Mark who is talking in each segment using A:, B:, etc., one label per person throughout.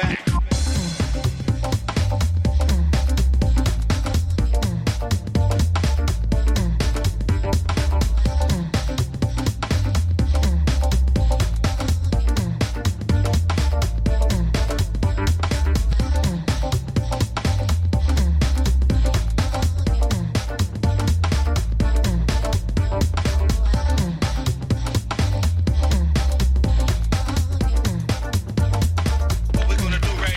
A: What we're gonna do right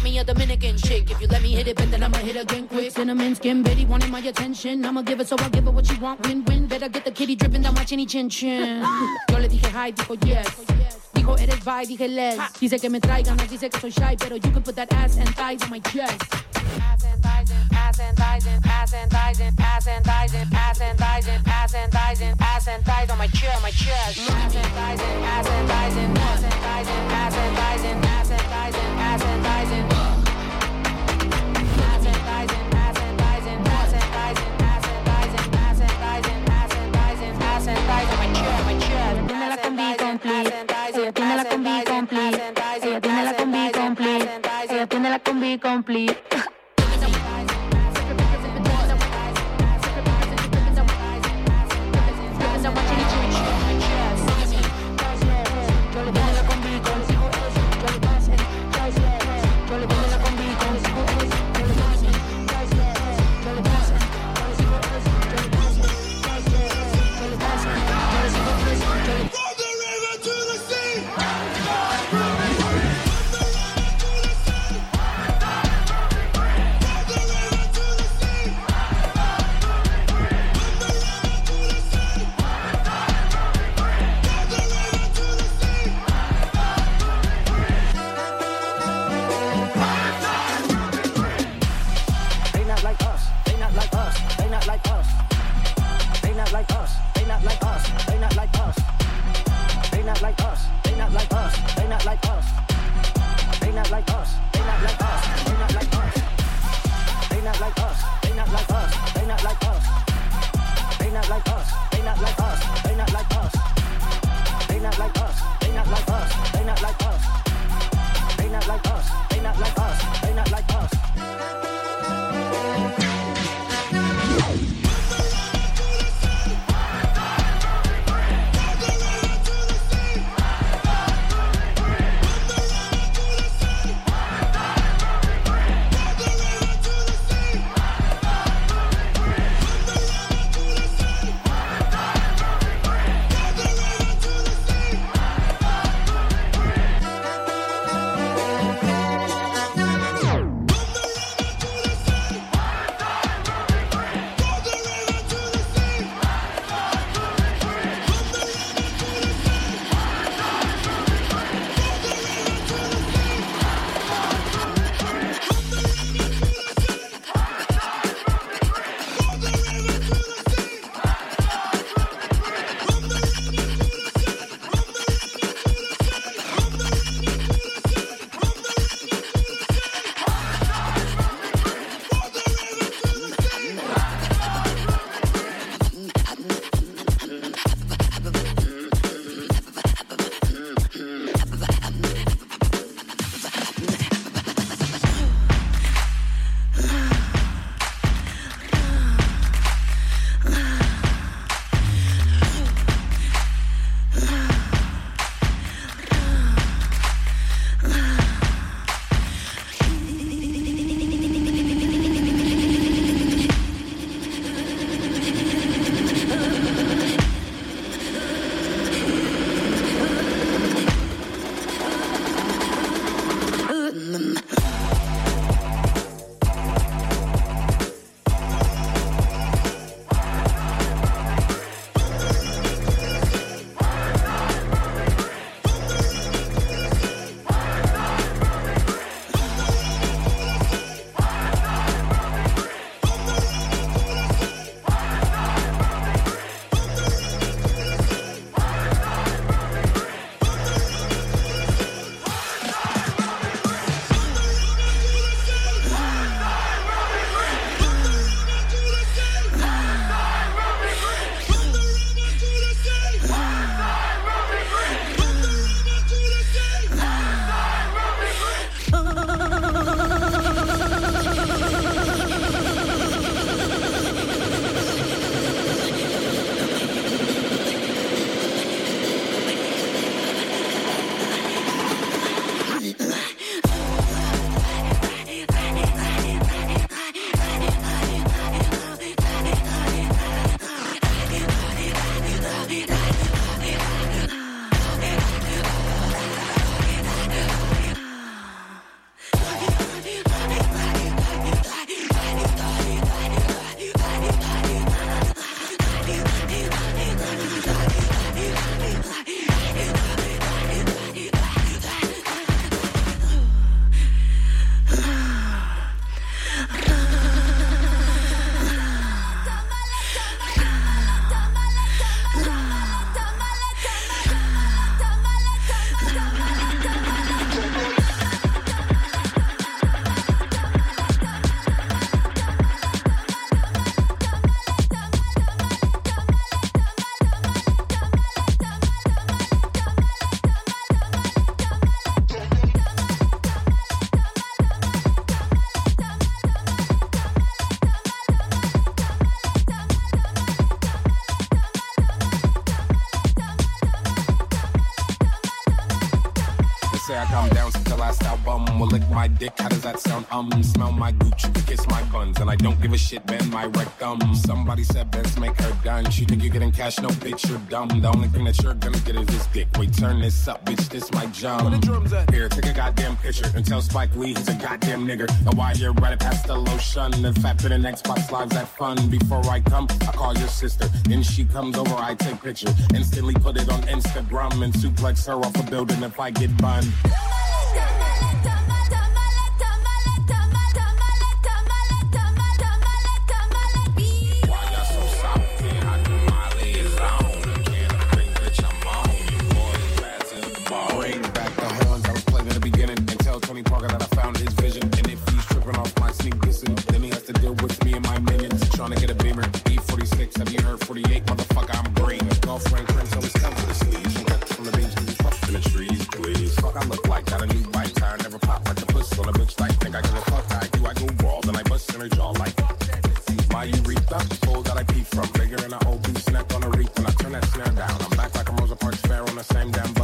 A: me a Dominican chick. If you let me hit it, but then I'ma hit again quick. Cinnamon skin, Betty wanted my attention. I'ma give it, so I'll give her what she want. Win-win, better get the kitty dripping down my chinny chin chin. Yo le dije hi, dijo yes. Dijo eres bi, dije les. Dice que me traigan, dice que soy shy, pero you can put that ass and thighs on my chest. Ass and thighs and ass and thighs and ass and thighs and ass and thighs and ass and thighs and ass and thighs and ass and thighs on my chest, my chest. Ass and thighs and ass and thighs and ass and thighs and ass and thighs and ass and thighs and ass and thighs and ass and thighs and ass and thighs and ass and thighs and ass and thighs and ass and thighs and ass and thighs and ass and thighs on my chest, my chest. Tiene la combi complete. Ella tiene la combi complete. Ella tiene la combi complete. Ella tiene la combi complete.
B: swear I calm down since the last album. Will lick my dick, how does that sound? Smell my Gucci, kiss my buns, and I don't give a shit, bend my rectum. Somebody said Benz make her done. She think you're getting cash, no bitch, you're dumb. The only thing that you're gonna get is this dick. Wait, turn this up, bitch, this my jump. Where the drums at? Here, take a goddamn picture and tell Spike Lee he's a goddamn nigger. And why you're right past the lotion. In fact, that an Xbox Live's that fun. Before I come, I call your sister. Then she comes over, I take picture. Instantly put it on Instagram and suplex her off a building if I get bunned. Trying to get a Beamer, E46, have you heard 48? Motherfucker, I'm green. Girlfriend, Prince, always comes with the sleeves. From cuts from the beach, just puff in the trees, please. Fuck, I look like, got a new bike tire, never pop like a puss on a bitch like, think I give a fuck, I do, I go raw, then I bust in her jaw like, my urethra, hole that I pee from, bigger than an old goose neck on a reef, and I turn that snare down. I'm back like a Rosa Parks fair on the same damn